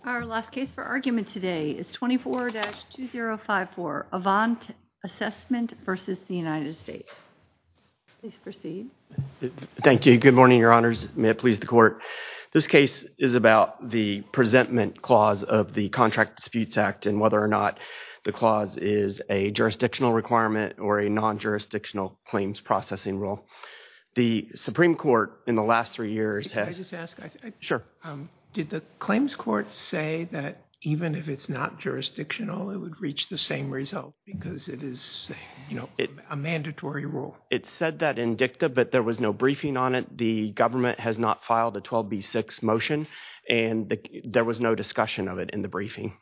Our last case for argument today is 24-2054, Avant Assessment versus the United States. Please proceed. Thank you. Good morning, Your Honors. May it please the Court. This case is about the presentment clause of the Contract Disputes Act and whether or not the clause is a jurisdictional requirement or a non-jurisdictional claims processing rule. The Supreme Court in the last 3 years has... Can I just ask? Sure. Did the claims court say that even if it's not jurisdictional, it would reach the same result because it is, a mandatory rule? It said that in dicta, but there was no briefing on it. The government has not filed a 12b6 motion, and there was no discussion of it in the briefing.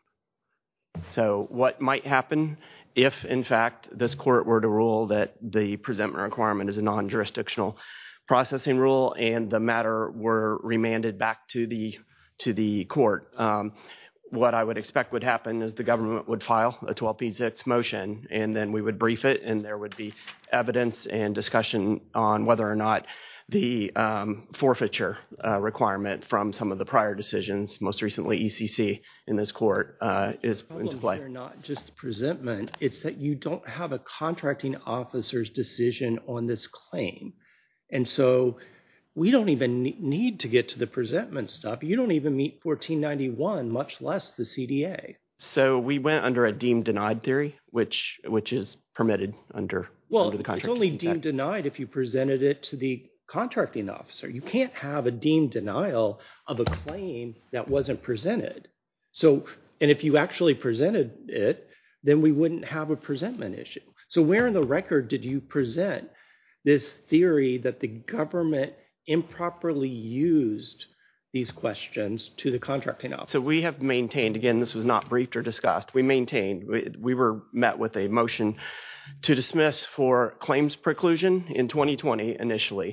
So what might happen if, in fact, this court were to rule that the presentment requirement is a non-jurisdictional processing rule and the matter were remanded back to the court? What I would expect would happen is the government would file a 12b6 motion, and then we would brief it, and there would be evidence and discussion on whether or not the forfeiture requirement from some of the prior decisions, most recently ECC in this court, is into play. The problem here, not just presentment, it's that you don't have a contracting officer's decision on this claim. And so we don't even need to get to the presentment stuff. You don't even meet 1491, much less the CDA. So we went under a deemed denied theory, which is permitted under the contract. It's only deemed denied if you presented it to the contracting officer. You can't have a deemed denial of a claim that wasn't presented. So, and if you actually presented it, then we wouldn't have a presentment issue. So where in the record did you present this theory that the government improperly used these questions to the contracting officer? So we have maintained, again, this was not briefed or discussed, we maintained, we were met with a motion to dismiss for claims preclusion in 2020 initially.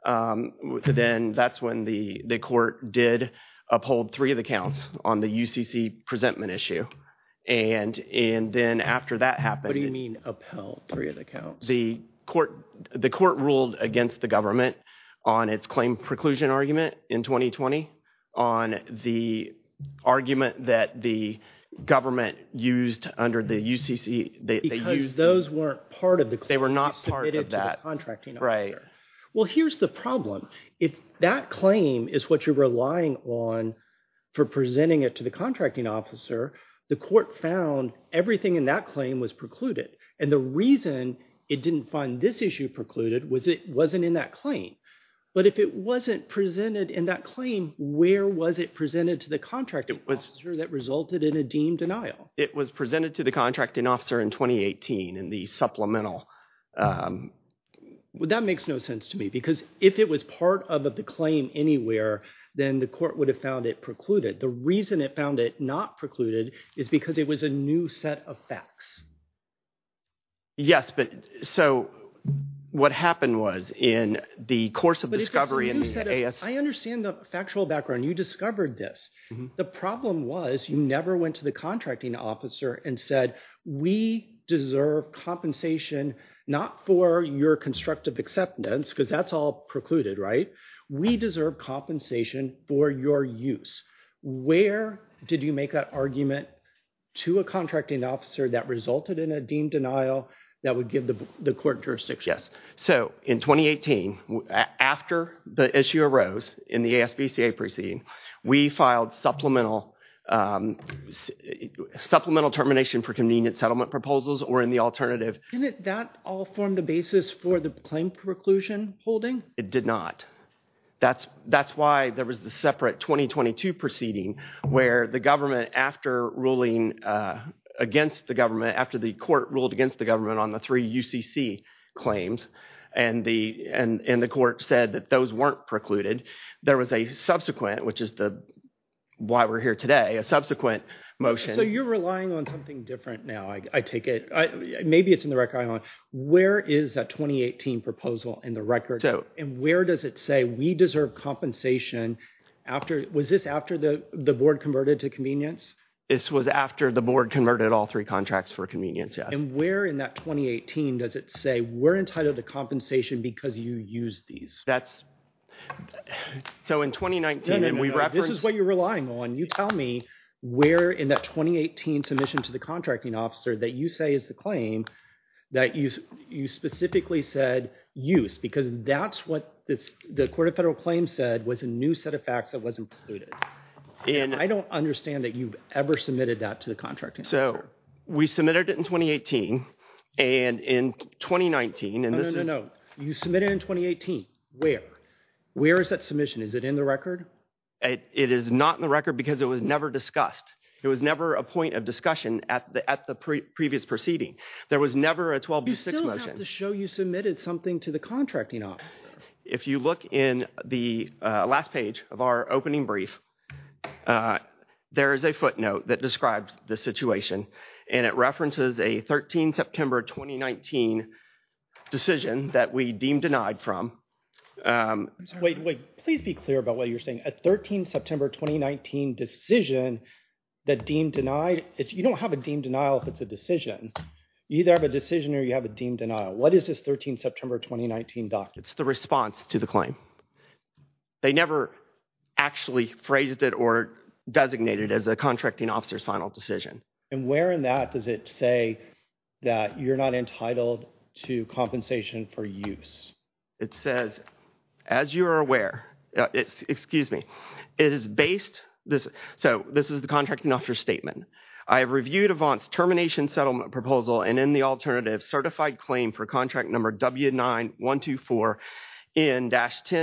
Then that's when the court did uphold 3 of the counts on the UCC presentment issue. And then after that happened... What do you mean upheld 3 of the counts? The court ruled against the government on its claim preclusion argument in 2020, on the argument that the government used under the UCC. Because those weren't part of the claim. They were not part of that. To the contracting officer. Right. Well, here's the problem. If that claim is what you're relying on for presenting it to the contracting officer, the court found everything in that claim was precluded. And the reason it didn't find this issue precluded was it wasn't in that claim. But if it wasn't presented in that claim, where was it presented to the contracting officer that resulted in a deemed denial? It was presented to the contracting officer in 2018 in the supplemental. Well, that makes no sense to me, because if it was part of the claim anywhere, then the court would have found it precluded. The reason it found it not precluded is because it was a new set of facts. Yes, but so what happened was in the course of discovery in the AS... I understand the factual background. You discovered this. Mm-hmm. The problem was you never went to the contracting officer and said, we deserve compensation not for your constructive acceptance, because that's all precluded, right? We deserve compensation for your use. Where did you make that argument to a contracting officer that resulted in a deemed denial that would give the court jurisdiction? Yes. So in 2018, after the issue arose in the ASBCA proceeding, we filed supplemental termination for convenient settlement proposals, or in the alternative... Didn't that all form the basis for the claim preclusion holding? It did not. That's why there was the separate 2022 proceeding where the government, after ruling against the government, after the court ruled against the government on the 3 UCC claims, and the court said that those weren't precluded, there was a subsequent, which is why we're here today, a subsequent motion. So you're relying on something different now, I take it. Maybe it's in the record. Where is that 2018 proposal in the record? And where does it say we deserve compensation after... Was this after the board converted to convenience? This was after the board converted all 3 contracts for convenience, yes. And where in that 2018 does it say we're entitled to compensation because you used these? So in 2019, and we referenced... This is what you're relying on. You tell me where in that 2018 submission to the contracting officer that you say is the claim that you specifically said use, because that's what the Court of Federal Claims said was a new set of facts that wasn't included. And I don't understand that you've ever submitted that to the contracting officer. So we submitted it in 2018 and in 2019. And No. You submitted in 2018. Where? Where is that submission? Is it in the record? It is not in the record because it was never discussed. It was never a point of discussion at the previous proceeding. There was never a 12B6 motion. You still have to show you submitted something to the contracting officer. If you look in the last page of our opening brief, there is a footnote that describes the situation, and it references a 13 September 2019 decision that we deemed denied from. Wait, please be clear about what you're saying. A 13 September 2019 decision that deemed denied, you don't have a deemed denial if it's a decision. You either have a decision or you have a deemed denial. What is this 13 September 2019 document? It's the response to the claim. They never actually phrased it or designated as a contracting officer's final decision. And where in that does it say that you're not entitled to compensation for use? It says, as you are aware, it is based, this is the contracting officer's statement. I have reviewed Avant's termination settlement proposal and in the alternative certified claim for contract number W9124 in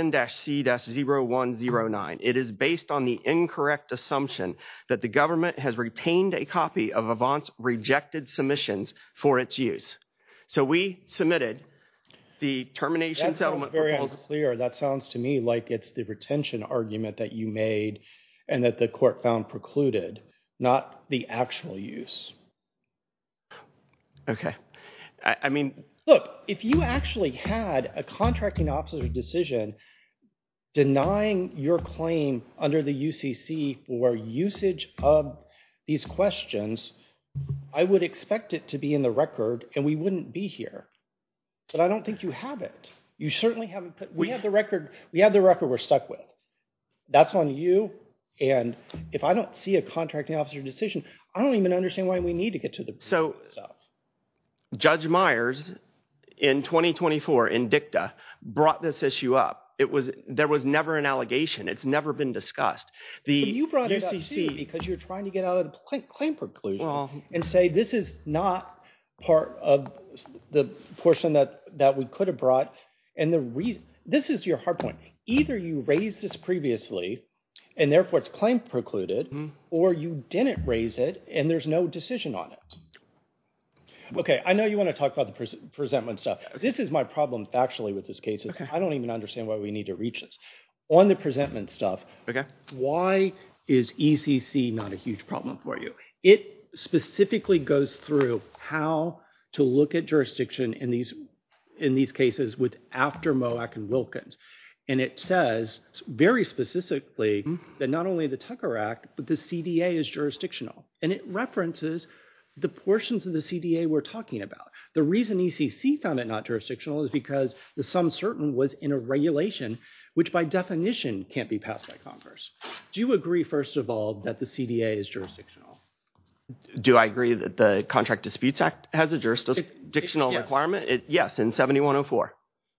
-10-C-0109. It is based on the incorrect assumption that the government has retained a copy of Avant's rejected submissions for its use. So we submitted the termination settlement proposal. That's very unclear. That sounds to me like it's the retention argument that you made and that the court found precluded, not the actual use. Okay. I mean, look, if you actually had a contracting officer's decision denying your claim under the UCC for usage of these questions, I would expect it to be in the record and we wouldn't be here. But I don't think you have it. You certainly haven't put, we have the record we're stuck with. That's on you. And if I don't see a contracting officer decision, I don't even understand why we need to get to the stuff. Judge Myers in 2024 in dicta brought this issue up. There was never an allegation. It's never been discussed. But you brought it up too because you're trying to get out of the claim preclusion and say this is not part of the portion that we could have brought. And the reason, this is your hard point. Either you raised this previously and therefore it's claim precluded, or you didn't raise it and there's no decision on it. Okay, I know you want to talk about the presentment stuff. This is my problem factually with this case. I don't even understand why we need to reach this. On the presentment stuff, why is ECC not a huge problem for you? It specifically goes through how to look at jurisdiction in these cases with after Moak and Wilkins. And it says very specifically that not only the Tucker Act, but the CDA is jurisdictional. And it references the portions of the CDA we're talking about. The reason ECC found it not jurisdictional is because the sum certain was in a regulation, which by definition can't be passed by Congress. Do you agree, first of all, that the CDA is jurisdictional? Do I agree that the Contract Disputes Act has a jurisdictional requirement? Yes, in 7104.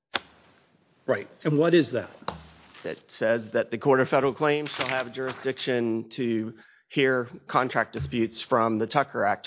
Right. And what is that? It says that the Court of Federal Claims shall have jurisdiction to hear contract disputes from the Tucker Act,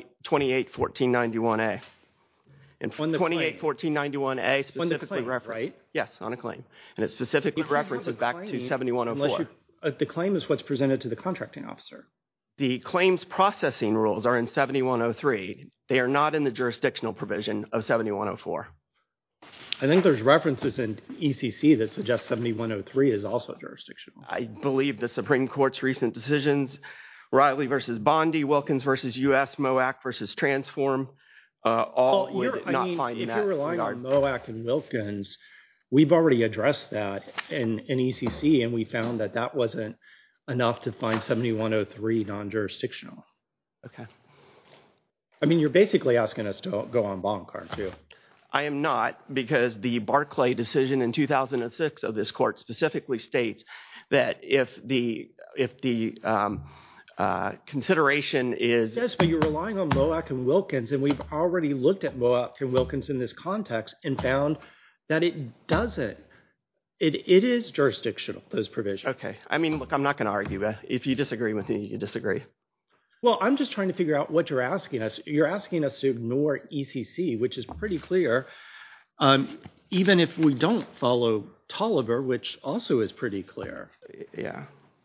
28-1491A. And 28-1491A specifically references, right? Yes, on a claim. And it specifically references back to 7104. The claim is what's presented to the contracting officer. The claims processing rules are in 7103. They are not in the jurisdictional provision of 7104. I think there's references in ECC that suggest 7103 is also jurisdictional. I believe the Supreme Court's recent decisions, Riley versus Bondi, Wilkins versus U.S., Moak versus Transform, all would not find in that regard. If you're relying on Moak and Wilkins, we've already addressed that in ECC, and we found that that wasn't enough to find 7103 non-jurisdictional. Okay. I mean, you're basically asking us to go on bonk, aren't you? I am not, because the Barclay decision in 2006 of this court specifically states that if the consideration is... Yes, but you're relying on Moak and Wilkins, and we've already looked at Moak and Wilkins in this context and found that it doesn't. It is jurisdictional, those provisions. Okay. I mean, look, I'm not going to argue. If you disagree with me, you disagree. Well, I'm just trying to figure out what you're asking us. You're asking us to ignore ECC, which is pretty clear, even if we don't follow Tolliver, which also is pretty clear. Yeah.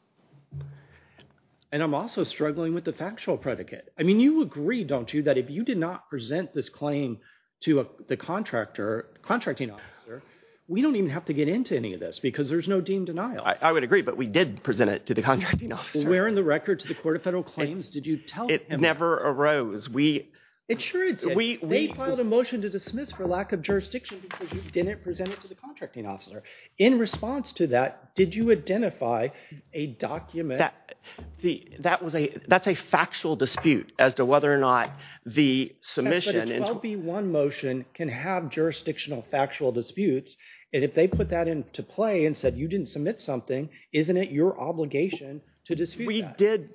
And I'm also struggling with the factual predicate. I mean, you agree, don't you, that if you did not present this claim to the contracting officer, we don't even have to get into any of this because there's no deemed denial. I would agree, but we did present it to the contracting officer. Where in the record to the Court of Federal Claims did you tell him? It never arose. It sure did. They filed a motion to dismiss for lack of jurisdiction because you didn't present it to the contracting officer. In response to that, did you identify a document? That's a factual dispute as to whether or not the submission... Yes, but a 12B1 motion can have jurisdictional factual disputes, and if they put that into play and said you didn't submit something, isn't it your obligation to dispute that? We did.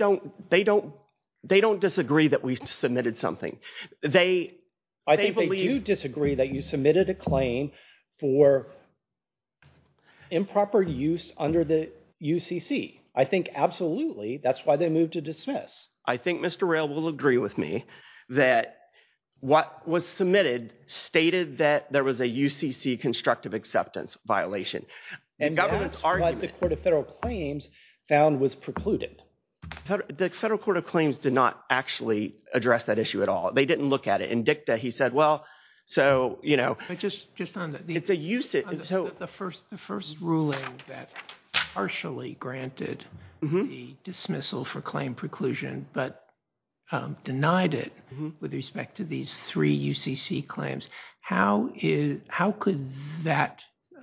They don't disagree that we submitted something. They do disagree that you submitted a claim for improper use under the UCC. I think absolutely that's why they moved to dismiss. I think Mr. Rail will agree with me that what was submitted stated that there was a UCC constructive acceptance violation. And that's what the Court of Federal Claims found was precluded. The Federal Court of Claims did not actually address that issue at all. They didn't look at it. In dicta, he said, well, so, you know. But just on it's a usage. So the first ruling that partially granted the dismissal for claim preclusion, but denied it with respect to these 3 UCC claims. How could that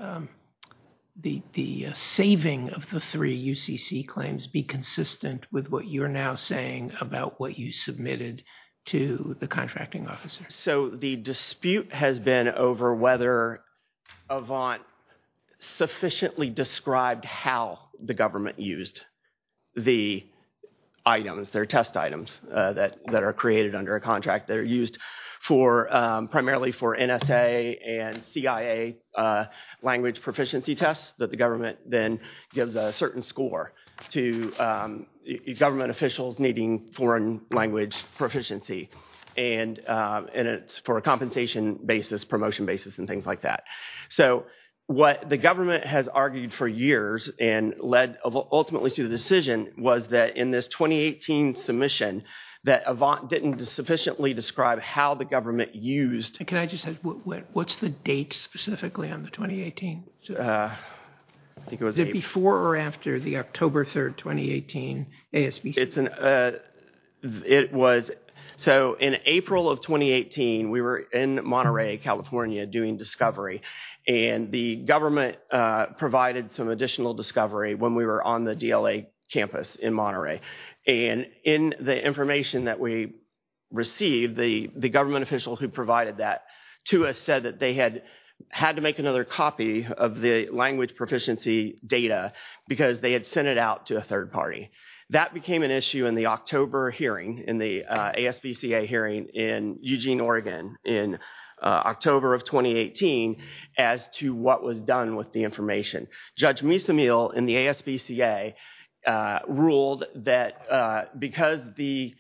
the saving of the 3 UCC claims be consistent with what you're now saying about what you submitted to the contracting officer? So the dispute has been over whether Avant sufficiently described how the government used the items, their test items that are created under a contract that are used for primarily for NSA and CIA language proficiency tests that the government then gives a certain score to government officials needing foreign language proficiency. And it's for a compensation basis, promotion basis, and things like that. So what the government has argued for years and led ultimately to the decision was that in this 2018 submission that Avant didn't sufficiently describe how the government used. Can I just ask, what's the date specifically on the 2018? I think it was. Is it before or after the October 3rd, 2018 ASBC? It was. So in April of 2018, we were in Monterey, California, doing discovery, and the government provided some additional discovery when we were on the DLA campus in Monterey. And in the information that we received, the government official who provided that to us said that they had to make another copy of the language proficiency data because they had sent it out to a third party. That became an issue in the October hearing, in the ASBCA hearing in Eugene, Oregon, in October of 2018, as to what was done with the information. Judge Misamil in the ASBCA ruled that because the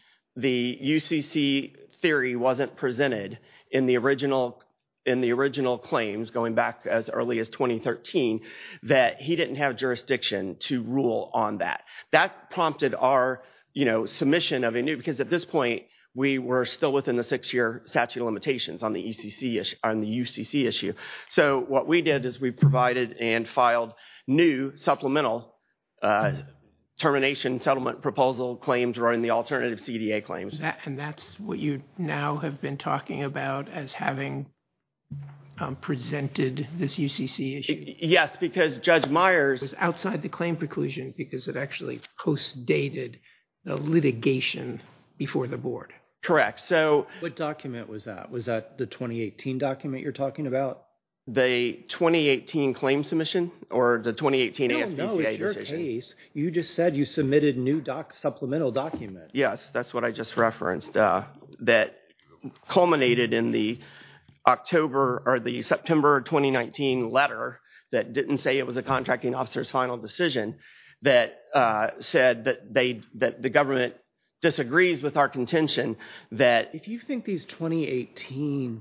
UCC theory wasn't presented in the original claims going back as early as 2013, that he didn't have jurisdiction to rule on that. That prompted our, submission of a new, because at this point we were still within the 6-year statute of limitations on the UCC issue. So what we did is we provided and filed new supplemental termination settlement proposal claims running the alternative CDA claims. And that's what you now have been talking about as having presented this UCC issue? Yes, because Judge Myers... It was outside the claim preclusion because it actually post-dated the litigation before the board. Correct. So... What document was that? Was that the 2018 document you're talking about? The 2018 claim submission or the 2018 ASPCA decision? No, it's your case. You just said you submitted new supplemental documents. Yes, that's what I just referenced. That culminated in the September 2019 letter that didn't say it was a contracting officer's final decision, that said that the government disagrees with our contention that if you think these 2018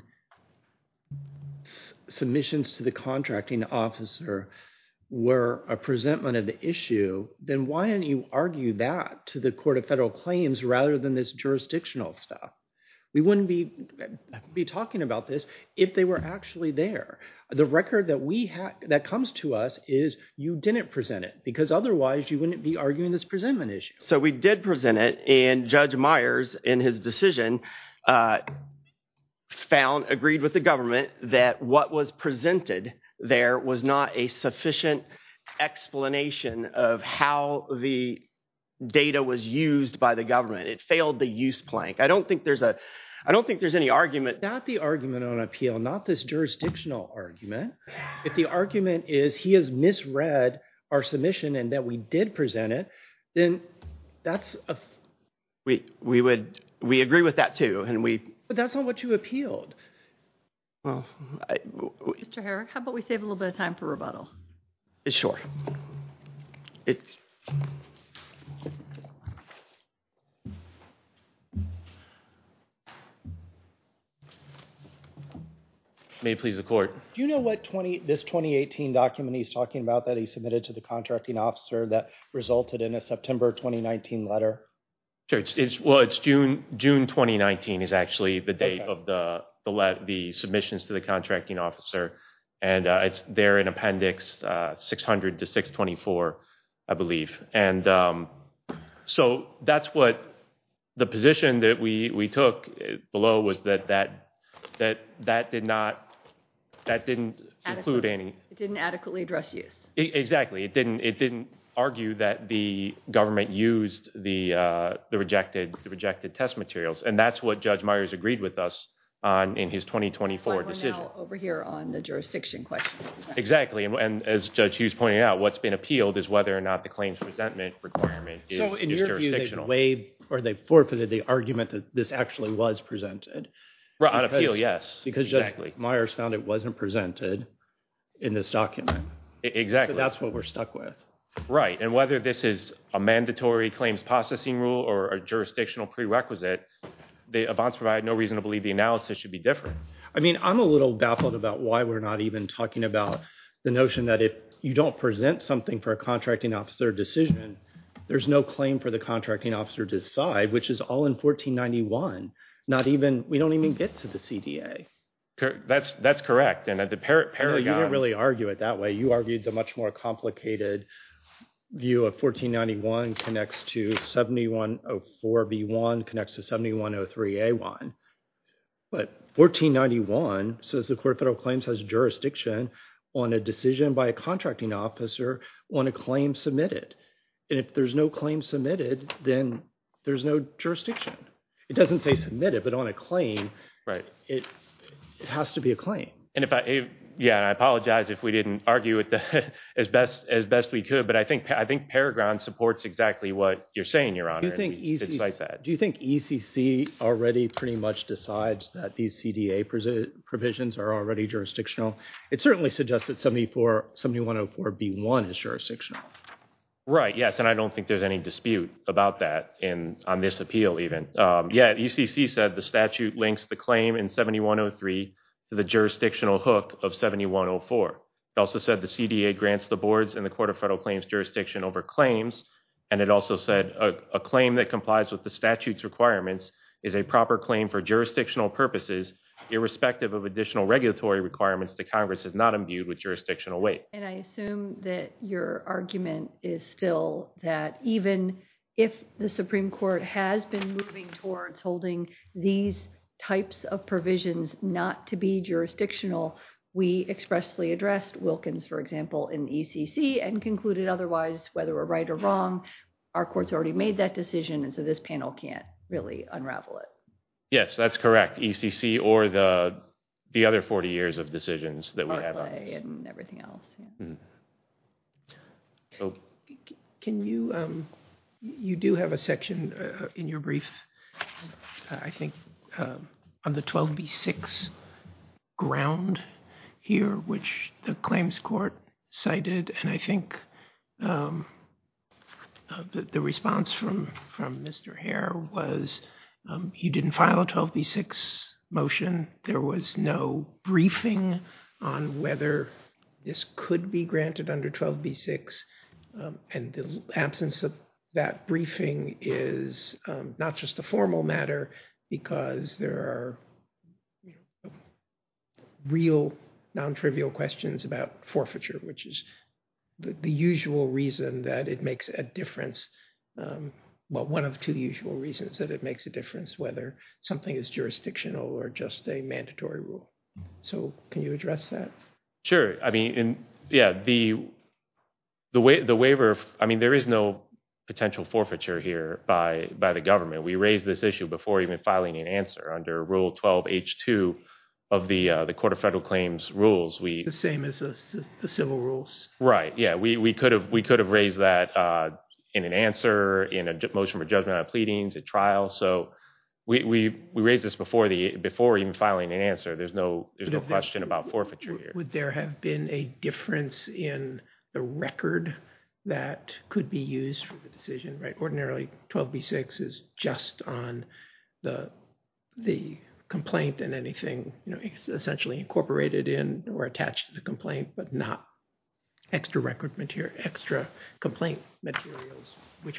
submissions to the contracting officer were a presentment of the issue, then why didn't you argue that to the Court of Federal Claims rather than this jurisdictional stuff? We wouldn't be talking about this if they were actually there. The record that comes to us is you didn't present it, because otherwise you wouldn't be arguing this presentment issue. So we did present it, and Judge Myers, in his decision, agreed with the government that what was presented there was not a sufficient explanation of how the data was used by the government. It failed the use plank. I don't think there's any argument. Not the argument on appeal, not this jurisdictional argument. If the argument is he has misread our submission and that we did present it, then that's a... We agree with that too, and we... But that's not what you appealed. Well, Mr. Herrick, how about we save a little bit of time for rebuttal? Sure. May it please the Court. Do you know what this 2018 document he's talking about that he submitted to the contracting officer that resulted in a September 2019 letter? Sure. It's June 2019 is actually the date of the submissions to the contracting officer, and it's there in Appendix 600 to 624, I believe. And so that's what the position that we took below was that didn't include any. It didn't adequately address use. Exactly. It didn't argue that the government used the rejected test materials, and that's what Judge Myers agreed with us on in his 2024 decision. We're now over here on the jurisdiction question. Exactly, and as Judge Hughes pointed out, what's been appealed is whether or not the claims presentment requirement is jurisdictional. So in your view, they waived or they forfeited the argument that this actually was presented? Right, on appeal, yes. Because exactly. Judge Myers found it wasn't presented in this document. Exactly. So that's what we're stuck with. Right, and whether this is a mandatory claims processing rule or a jurisdictional prerequisite, the Avance provide no reason to believe the analysis should be different. I mean, I'm a little baffled about why we're not even talking about the notion that if you don't present something for a contracting officer decision, there's no claim for the contracting officer to decide, which is all in 1491. We don't even get to the CDA. That's correct. And at the Paragon... No, you didn't really argue it that way. You argued the much more complicated view of 1491 connects to 7104B1, connects to 7103A1. But 1491 says the Court of Federal Claims has jurisdiction on a decision by a contracting officer on a claim submitted. And if there's no claim submitted, then there's no jurisdiction. It doesn't say submitted, but on a claim, right? It has to be a claim. And I apologize if we didn't argue it as best we could, but I think Paragon supports exactly what you're saying, Your Honor. Do you think ECC already pretty much decides that these CDA provisions are already jurisdictional? It certainly suggests that 7104B1 is jurisdictional. Right, yes, and I don't think there's any dispute about that on this appeal even. ECC said the statute links the claim in 7103 to the jurisdictional hook of 7104. It also said the CDA grants the boards and the Court of Federal Claims jurisdiction over claims, and it also said a claim that complies with the statute's requirements is a proper claim for jurisdictional purposes, irrespective of additional regulatory requirements that Congress is not imbued with jurisdictional weight. And I assume that your argument is still that even if the Supreme Court has been moving towards holding these types of provisions not to be jurisdictional, we expressly addressed Wilkins, for example, in ECC and concluded otherwise, whether we're right or wrong. Our court's already made that decision, and so this panel can't really unravel it. Yes, that's correct. ECC or the the other 40 years of decisions that we have on Barclay this. and everything else. Yeah. So, Can you, you do have a section in your brief, I think, on the 12b6 ground here, which the claims court cited, and I think the response from Mr. Hare was you didn't file a 12b6 motion. There was no briefing on whether this could be granted under 12b6, and the absence of that briefing is not just a formal matter because there are real non-trivial questions about forfeiture, which is the usual reason that it makes a difference. Well, one of two usual reasons that it makes a difference, whether something is jurisdictional or just a mandatory rule. So can you address that? sure. I mean, the waiver, I mean, there is no potential forfeiture here by the government. We raised this issue before even filing an answer under Rule 12H2 of the Court of Federal Claims rules. The same as the civil rules. Right. Yeah. We could have raised that in an answer, in a motion for judgment on pleadings, at trial. So we raised this before even filing an answer. There's no question about forfeiture here. Would there have been a difference in the record that could be used for the decision? Right. Ordinarily, 12b6 is just on the complaint and anything, it's essentially incorporated in or attached to the complaint, but not extra record material, extra complaint materials, which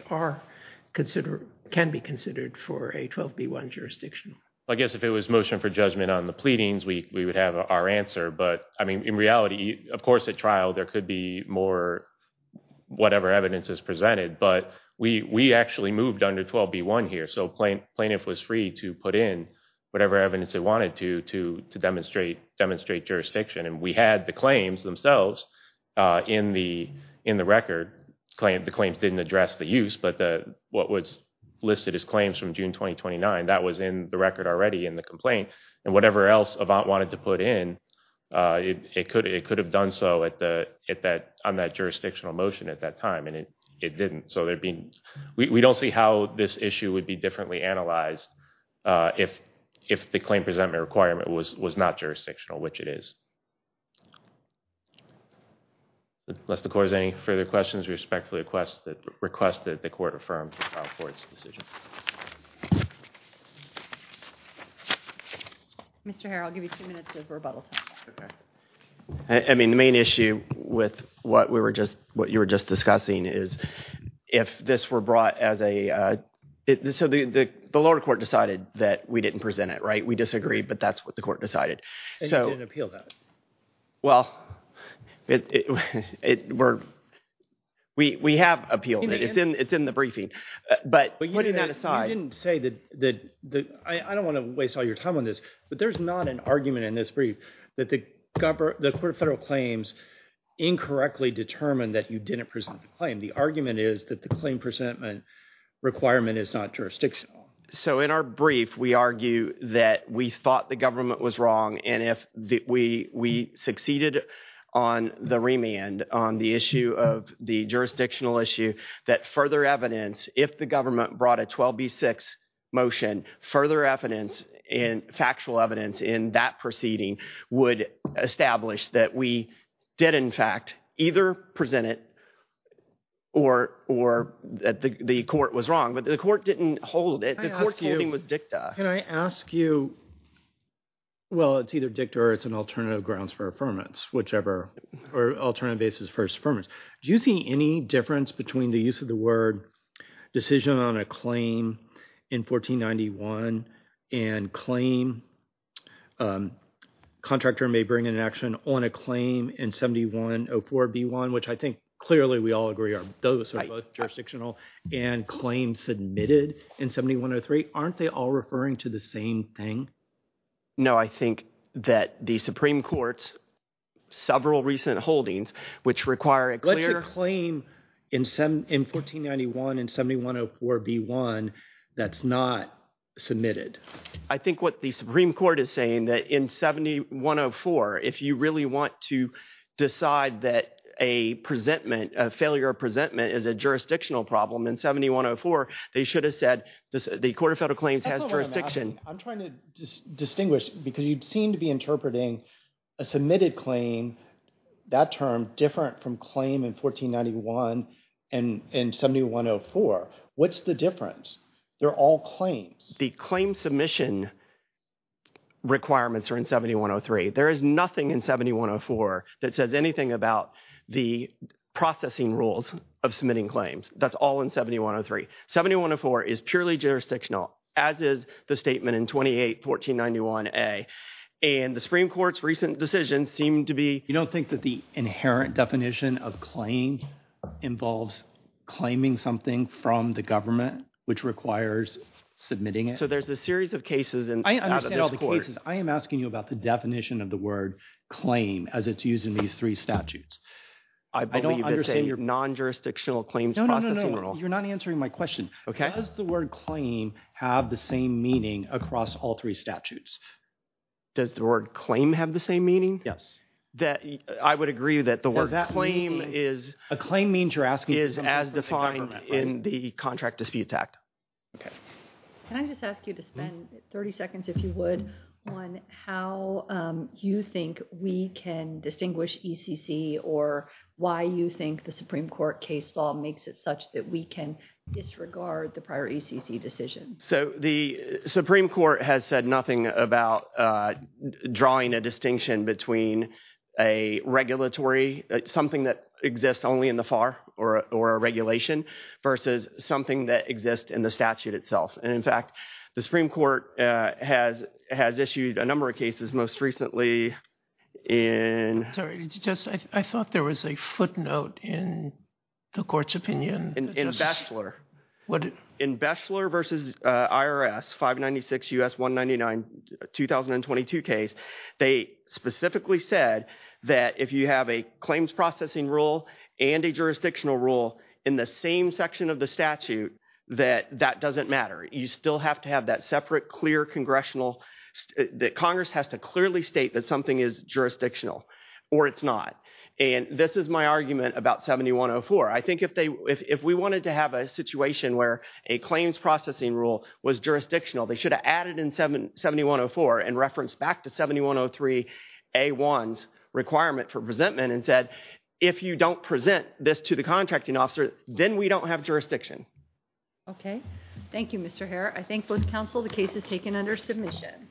can be considered for a 12b1 jurisdictional. I guess if it was motion for judgment on the pleadings, we would have our answer. But I mean, in reality, of course, at trial there could be more whatever evidence is presented. But we actually moved under 12b1 here, so plaintiff was free to put in whatever evidence it wanted to demonstrate jurisdiction, and we had the claims themselves in the record. The claims didn't address the use, but what was listed as claims from June 2029, that was in the record already in the complaint, and whatever else Avant wanted to put in, it could have done so on that jurisdictional motion at that time, and it didn't. So we don't see how this issue would be differently analyzed if the claim presentment requirement was not jurisdictional, which it is. Unless the court has any further questions, we respectfully request that the court affirm the trial court's decision. Mr. Hare, I'll give you 2 minutes of rebuttal time. Okay. I mean, the main issue with what you were just discussing is if this were brought as so the lower court decided that we didn't present it, right? We disagreed, but that's what the court decided. And so you didn't appeal that. Well, we have appealed it. It's in the briefing. But putting that aside, you didn't say that I don't want to waste all your time on this, but there's not an argument in this brief that the Court of Federal Claims incorrectly determined that you didn't present the claim. The argument is that the claim presentment requirement is not jurisdictional. So in our brief, we argue that we thought the government was wrong, and if we succeeded on the remand on the issue of the jurisdictional issue, that further evidence, if the government brought a 12b6 motion, further evidence and factual evidence in that proceeding would establish that we did in fact either present it or that the court was wrong. But the court didn't hold it. The court's holding was dicta. Can I ask you, well, it's either dicta or it's an alternative grounds for affirmance, whichever, or alternative basis for affirmance. Do you see any difference between the use of the word decision on a claim in 1491 and claim contractor may bring an action on a claim in 7104B1, which I think clearly we all agree those are both jurisdictional, and claims submitted in 7103? Aren't they all referring to the same thing? No, I think that the Supreme Court's several recent holdings, which require a clear... Let's say claim in 1491 and 7104B1 that's not submitted. I think what the Supreme Court is saying that in 7104, if you really want to decide that a failure of presentment is a jurisdictional problem in 7104, they should have said the Court of Federal Claims has jurisdiction. I'm trying to distinguish because you seem to be interpreting a submitted claim, that term, different from claim in 1491 and 7104. What's the difference? They're all claims. The claim submission requirements are in 7103. There is nothing in 7104 that says anything about the processing rules of submitting claims. That's all in 7103. 7104 is purely jurisdictional, as is the statement in 28-1491A. And the Supreme Court's recent decisions seem to be... You don't think that the inherent definition of claim involves claiming something from the government, which requires submitting it? So there's a series of cases I understand all the court. cases. I am asking you about the definition of the word claim as it's used in these three statutes. I believe it's a non-jurisdictional claims processing rule. You're not answering my question. Okay. Does the word claim have the same meaning across all three statutes? Does the word claim have the same meaning? Yes. That I would agree that the word claim is... A claim means you're asking... is as defined in the Contract Disputes Act. Okay. Can I just ask you to spend 30 seconds, if you would, on how you think we can distinguish ECC or why you think the Supreme Court case law makes it such that we can disregard the prior ECC decision? So the Supreme Court has said nothing about drawing a distinction between a regulatory, something that exists only in the FAR or a regulation versus something that exists in the statute itself. And in fact, the Supreme Court has issued a number of cases, most recently in... Sorry, I thought there was a footnote in the court's opinion. In Bechler. What? In Bechler versus IRS, 596 U.S. 199, 2022 case, they specifically said that if you have a claims processing rule and a jurisdictional rule in the same section of the statute, that doesn't matter. You still have to have that separate, clear congressional, that Congress has to clearly state that something is jurisdictional or it's not. And this is my argument about 7104. I think if we wanted to have a situation where a claims processing rule was jurisdictional, they should have added in 7104 and referenced back to 7103A1's requirement for presentment and said, if you don't present this to the contracting officer, then we don't have jurisdiction. Okay. Thank you, Mr. Hare. I thank both counsel. The case is taken under submission.